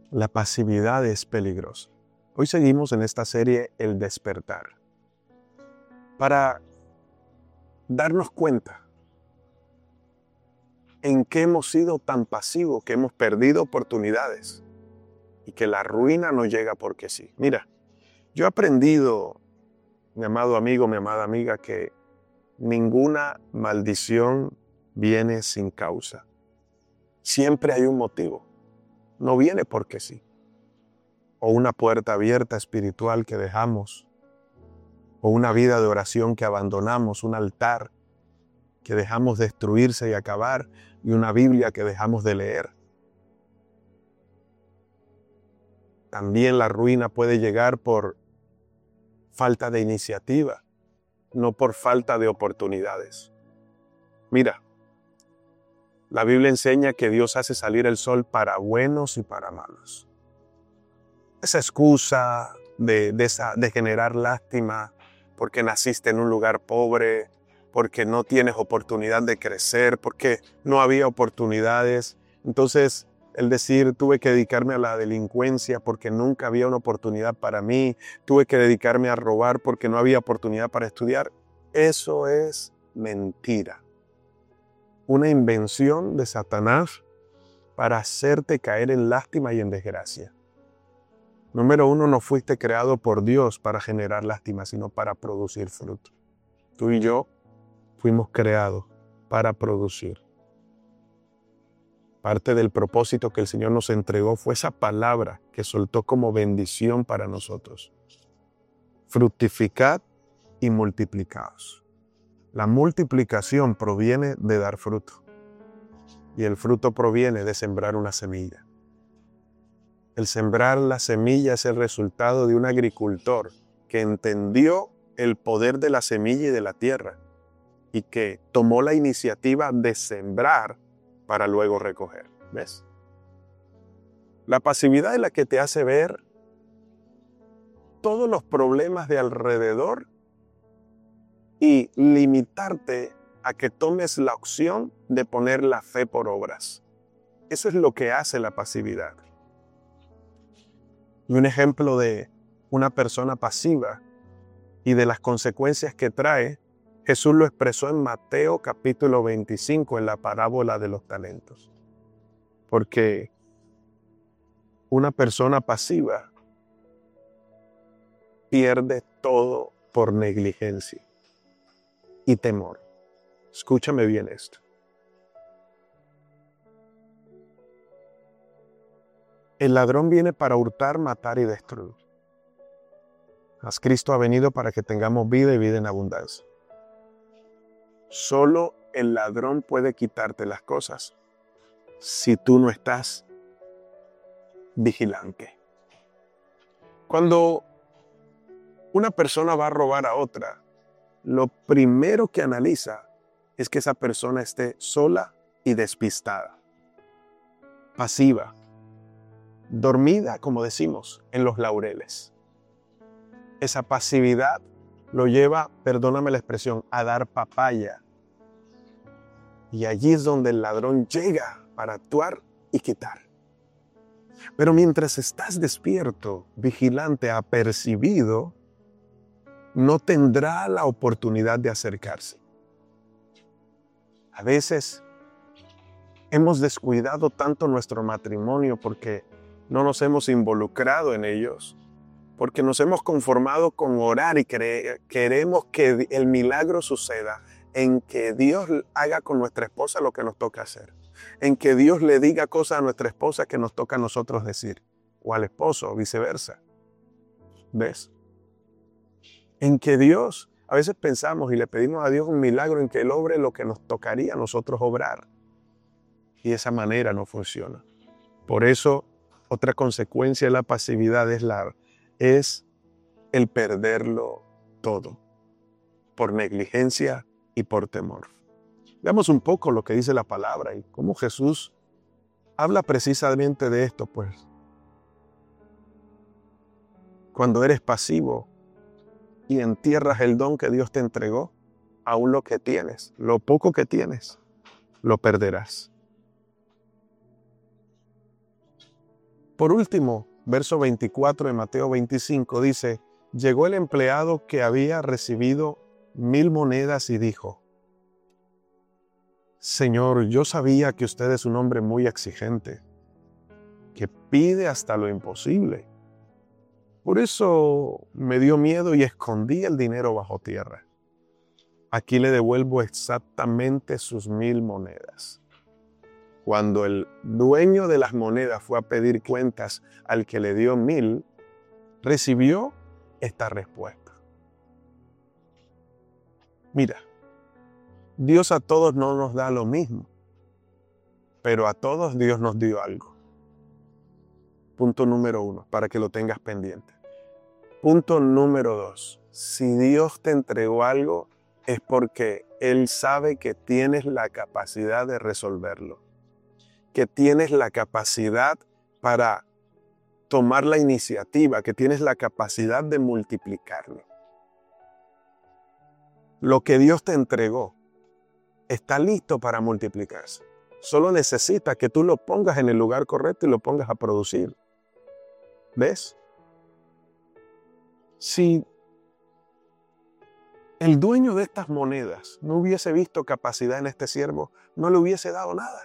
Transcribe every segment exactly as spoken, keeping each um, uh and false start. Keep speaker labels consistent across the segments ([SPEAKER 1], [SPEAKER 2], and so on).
[SPEAKER 1] La pasividad es peligrosa. Hoy seguimos en esta serie El despertar, para darnos cuenta en qué hemos sido tan pasivos que hemos perdido oportunidades y que la ruina no llega porque sí. Mira, yo he aprendido, mi amado amigo, mi amada amiga, que ninguna maldición viene sin causa. Siempre hay un motivo. No viene porque sí. O una puerta abierta espiritual que dejamos, o una vida de oración que abandonamos, un altar que dejamos destruirse y acabar, y una Biblia que dejamos de leer. También la ruina puede llegar por falta de iniciativa, no por falta de oportunidades. Mira, la Biblia enseña que Dios hace salir el sol para buenos y para malos. Esa excusa de, de, esa, de generar lástima porque naciste en un lugar pobre, porque no tienes oportunidad de crecer, porque no había oportunidades. Entonces, el decir, tuve que dedicarme a la delincuencia porque nunca había una oportunidad para mí, tuve que dedicarme a robar porque no había oportunidad para estudiar, eso es mentira. Una invención de Satanás para hacerte caer en lástima y en desgracia. Número uno, no fuiste creado por Dios para generar lástima, sino para producir fruto. Tú y yo fuimos creados para producir. Parte del propósito que el Señor nos entregó fue esa palabra que soltó como bendición para nosotros. Fructificad y multiplicaos. La multiplicación proviene de dar fruto. Y el fruto proviene de sembrar una semilla. El sembrar la semilla es el resultado de un agricultor que entendió el poder de la semilla y de la tierra y que tomó la iniciativa de sembrar para luego recoger. ¿Ves? La pasividad es la que te hace ver todos los problemas de alrededor y limitarte a que tomes la opción de poner la fe por obras. Eso es lo que hace la pasividad. Y un ejemplo de una persona pasiva y de las consecuencias que trae, Jesús lo expresó en Mateo capítulo veinticinco, en la parábola de los talentos. Porque una persona pasiva pierde todo por negligencia y temor. Escúchame bien esto. El ladrón viene para hurtar, matar y destruir. Mas Cristo ha venido para que tengamos vida y vida en abundancia. Solo el ladrón puede quitarte las cosas si tú no estás vigilante. Cuando una persona va a robar a otra, lo primero que analiza es que esa persona esté sola y despistada, pasiva, dormida, como decimos, en los laureles. Esa pasividad lo lleva, perdóname la expresión, a dar papaya. Y allí es donde el ladrón llega para actuar y quitar. Pero mientras estás despierto, vigilante, apercibido, no tendrá la oportunidad de acercarse. A veces hemos descuidado tanto nuestro matrimonio porque no nos hemos involucrado en ellos, porque nos hemos conformado con orar y cre- queremos que el milagro suceda, en que Dios haga con nuestra esposa lo que nos toca hacer, en que Dios le diga cosas a nuestra esposa que nos toca a nosotros decir, o al esposo, o viceversa. ¿Ves? En que Dios, a veces pensamos y le pedimos a Dios un milagro en que Él obre lo que nos tocaría a nosotros obrar. Y de esa manera no funciona. Por eso, otra consecuencia de la pasividad es, la, es el perderlo todo, por negligencia y por temor. Veamos un poco lo que dice la palabra y cómo Jesús habla precisamente de esto, pues. Cuando eres pasivo y entierras el don que Dios te entregó, aún lo que tienes, lo poco que tienes, lo perderás. Por último, verso veinticuatro de Mateo veinticinco dice, llegó el empleado que había recibido mil monedas y dijo, Señor, yo sabía que usted es un hombre muy exigente, que pide hasta lo imposible. Por eso me dio miedo y escondí el dinero bajo tierra. Aquí le devuelvo exactamente sus mil monedas. Cuando el dueño de las monedas fue a pedir cuentas al que le dio mil, recibió esta respuesta. Mira, Dios a todos no nos da lo mismo, pero a todos Dios nos dio algo. Punto número uno, para que lo tengas pendiente. Punto número dos, si Dios te entregó algo, es porque Él sabe que tienes la capacidad de resolverlo, que tienes la capacidad para tomar la iniciativa, que tienes la capacidad de multiplicarlo. Lo que Dios te entregó está listo para multiplicarse. Solo necesita que tú lo pongas en el lugar correcto y lo pongas a producir. ¿Ves? Si el dueño de estas monedas no hubiese visto capacidad en este siervo, no le hubiese dado nada.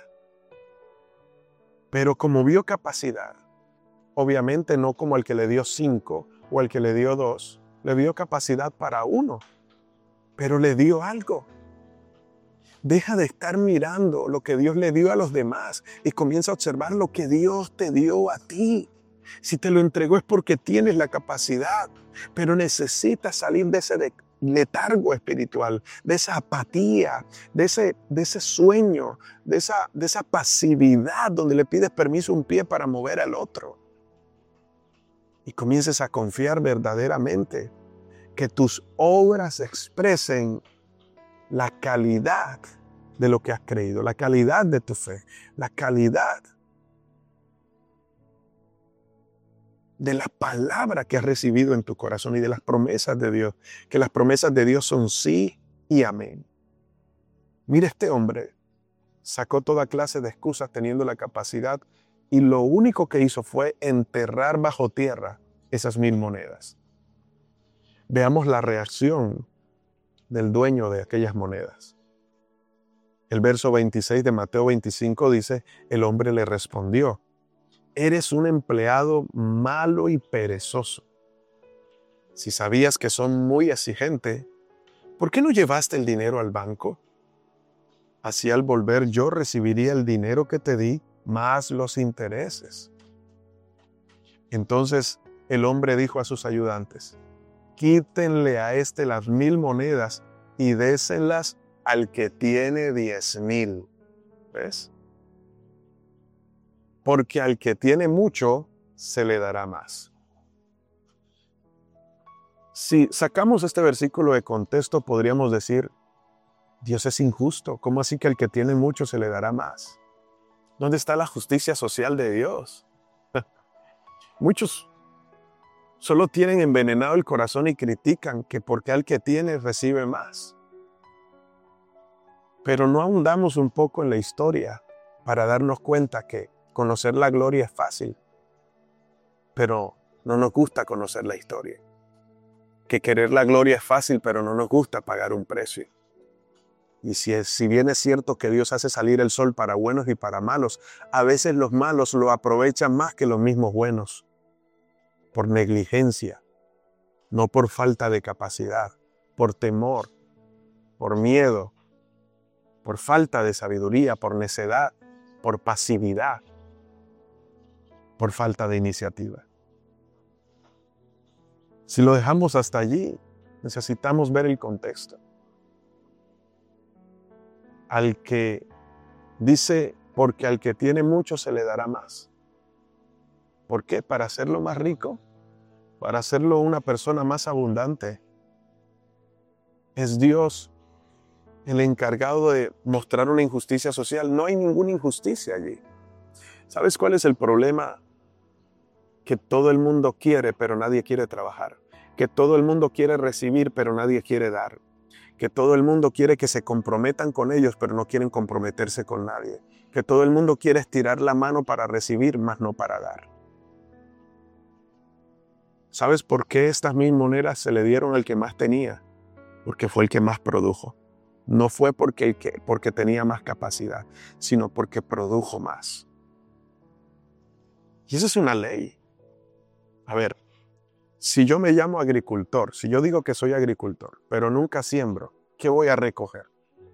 [SPEAKER 1] Pero como vio capacidad, obviamente no como el que le dio cinco o el que le dio dos, le dio capacidad para uno, pero le dio algo. Deja de estar mirando lo que Dios le dio a los demás y comienza a observar lo que Dios te dio a ti. Si te lo entregó es porque tienes la capacidad, pero necesitas salir de ese letargo espiritual, de esa apatía, de ese, de ese sueño, de esa, de esa pasividad donde le pides permiso a un pie para mover al otro. Y comiences a confiar verdaderamente que tus obras expresen la calidad de lo que has creído, la calidad de tu fe, la calidad de la palabra que has recibido en tu corazón y de las promesas de Dios, que las promesas de Dios son sí y amén. Mira, este hombre sacó toda clase de excusas teniendo la capacidad y lo único que hizo fue enterrar bajo tierra esas mil monedas. Veamos la reacción del dueño de aquellas monedas. El verso veintiséis de Mateo veinticinco dice, el hombre le respondió, eres un empleado malo y perezoso. Si sabías que son muy exigentes, ¿por qué no llevaste el dinero al banco? Así al volver yo recibiría el dinero que te di, más los intereses. Entonces el hombre dijo a sus ayudantes, quítenle a este las mil monedas y désenlas al que tiene diez mil. ¿Ves? Porque al que tiene mucho, se le dará más. Si sacamos este versículo de contexto, podríamos decir, Dios es injusto. ¿Cómo así que al que tiene mucho se le dará más? ¿Dónde está la justicia social de Dios? Muchos solo tienen envenenado el corazón y critican que porque al que tiene recibe más. Pero no ahondamos un poco en la historia para darnos cuenta que conocer la gloria es fácil, pero no nos gusta conocer la historia. Que querer la gloria es fácil, pero no nos gusta pagar un precio. Y si, es, si bien es cierto que Dios hace salir el sol para buenos y para malos, a veces los malos lo aprovechan más que los mismos buenos. Por negligencia, no por falta de capacidad, por temor, por miedo, por falta de sabiduría, por necedad, por pasividad, por falta de iniciativa. Si lo dejamos hasta allí, necesitamos ver el contexto. Al que dice, porque al que tiene mucho se le dará más. ¿Por qué? Para hacerlo más rico, para hacerlo una persona más abundante. Es Dios el encargado de mostrar una injusticia social. No hay ninguna injusticia allí. ¿Sabes cuál es el problema? Que todo el mundo quiere, pero nadie quiere trabajar. Que todo el mundo quiere recibir, pero nadie quiere dar. Que todo el mundo quiere que se comprometan con ellos, pero no quieren comprometerse con nadie. Que todo el mundo quiere estirar la mano para recibir, mas no para dar. ¿Sabes por qué estas mil monedas se le dieron al que más tenía? Porque fue el que más produjo. No fue porque, el que, porque tenía más capacidad, sino porque produjo más. Y esa es una ley. A ver, si yo me llamo agricultor, si yo digo que soy agricultor, pero nunca siembro, ¿qué voy a recoger?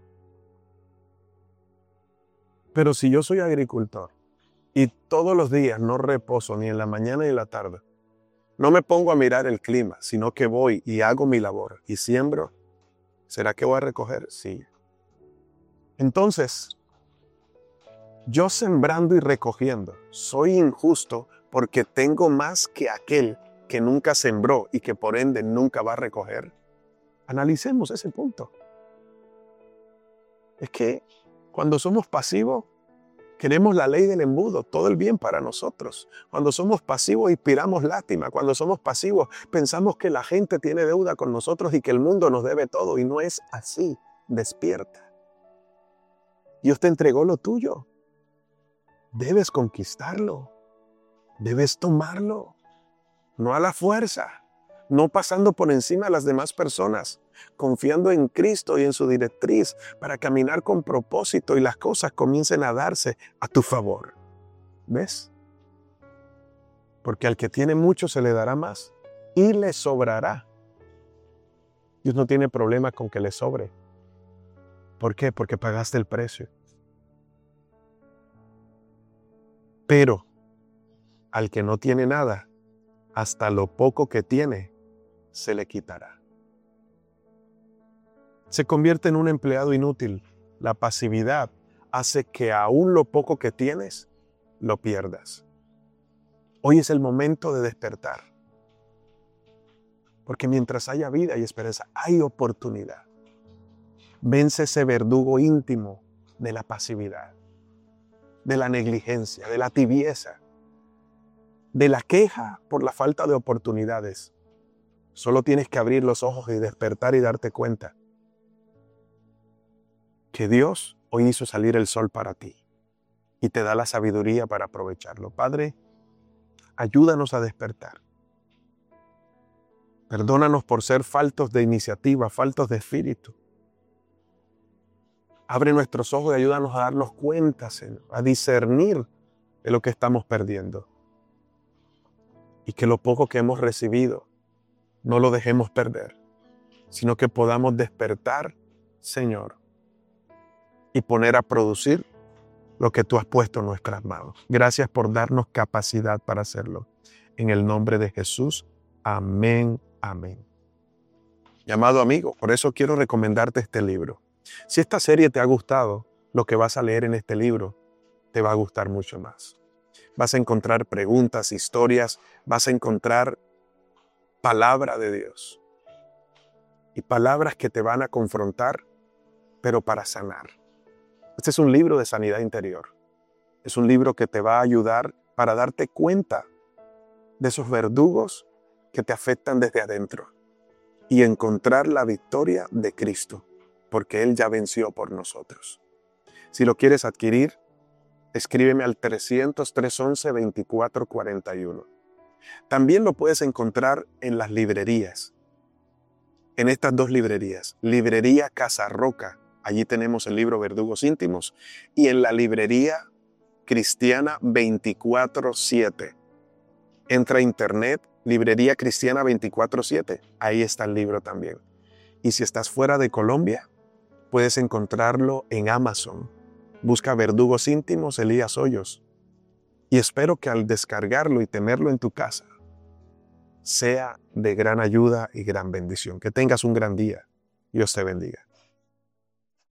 [SPEAKER 1] Pero si yo soy agricultor y todos los días no reposo ni en la mañana ni en la tarde, no me pongo a mirar el clima, sino que voy y hago mi labor y siembro, ¿será que voy a recoger? Sí. Entonces, yo sembrando y recogiendo, soy injusto porque tengo más que aquel que nunca sembró y que por ende nunca va a recoger. Analicemos ese punto. Es que cuando somos pasivos, queremos la ley del embudo, todo el bien para nosotros. Cuando somos pasivos, inspiramos lástima. Cuando somos pasivos, pensamos que la gente tiene deuda con nosotros y que el mundo nos debe todo. Y no es así. Despierta. Dios te entregó lo tuyo. Debes conquistarlo. Debes tomarlo. No a la fuerza. No pasando por encima de las demás personas. Confiando en Cristo y en su directriz para caminar con propósito y las cosas comiencen a darse a tu favor. ¿Ves? Porque al que tiene mucho se le dará más y le sobrará. Dios no tiene problema con que le sobre. ¿Por qué? Porque pagaste el precio. Pero al que no tiene nada, hasta lo poco que tiene, se le quitará. Se convierte en un empleado inútil. La pasividad hace que aún lo poco que tienes, lo pierdas. Hoy es el momento de despertar. Porque mientras haya vida y esperanza, hay oportunidad. Vence ese verdugo íntimo de la pasividad, de la negligencia, de la tibieza, de la queja por la falta de oportunidades. Solo tienes que abrir los ojos y despertar y darte cuenta que Dios hoy hizo salir el sol para ti y te da la sabiduría para aprovecharlo. Padre, ayúdanos a despertar. Perdónanos por ser faltos de iniciativa, faltos de espíritu. Abre nuestros ojos y ayúdanos a darnos cuenta, Señor, a discernir de lo que estamos perdiendo. Y que lo poco que hemos recibido no lo dejemos perder, sino que podamos despertar, Señor, y poner a producir lo que tú has puesto en nuestras manos. Gracias por darnos capacidad para hacerlo. En el nombre de Jesús, amén, amén. Mi amado amigo, por eso quiero recomendarte este libro. Si esta serie te ha gustado, lo que vas a leer en este libro te va a gustar mucho más. Vas a encontrar preguntas, historias, vas a encontrar palabra de Dios. Y palabras que te van a confrontar, pero para sanar. Este es un libro de sanidad interior. Es un libro que te va a ayudar para darte cuenta de esos verdugos que te afectan desde adentro y encontrar la victoria de Cristo, porque Él ya venció por nosotros. Si lo quieres adquirir, escríbeme al trescientos, trescientos once, veinticuatro cuarenta y uno. También lo puedes encontrar en las librerías, en estas dos librerías, Librería Casa Roca. Allí tenemos el libro Verdugos Íntimos, y en la librería Cristiana veinticuatro siete. Entra a internet, Librería Cristiana veinticuatro siete. Ahí está el libro también. Y si estás fuera de Colombia, puedes encontrarlo en Amazon. Busca Verdugos Íntimos, Elías Hoyos. Y espero que al descargarlo y tenerlo en tu casa, sea de gran ayuda y gran bendición. Que tengas un gran día. Dios te bendiga.